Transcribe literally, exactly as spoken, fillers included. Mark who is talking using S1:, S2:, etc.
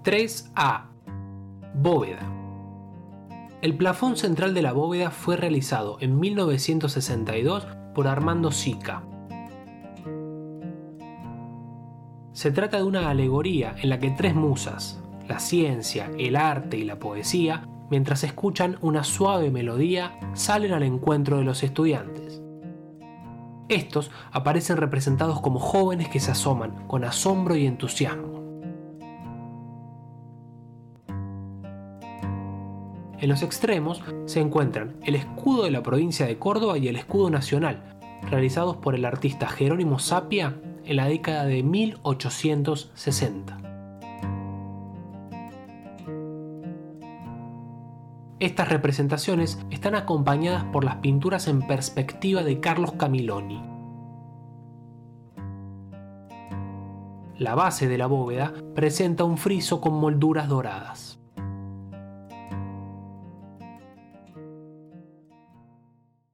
S1: tres A. Bóveda. El plafón central de la bóveda fue realizado en mil novecientos sesenta y dos por Armando Sica. Se trata de una alegoría en la que tres musas, la ciencia, el arte y la poesía, mientras escuchan una suave melodía, salen al encuentro de los estudiantes. Estos aparecen representados como jóvenes que se asoman con asombro y entusiasmo. En los extremos se encuentran el escudo de la provincia de Córdoba y el escudo nacional, realizados por el artista Jerónimo Sapia en la década de mil ochocientos sesenta. Estas representaciones están acompañadas por las pinturas en perspectiva de Carlos Camiloni. La base de la bóveda presenta un friso con molduras doradas.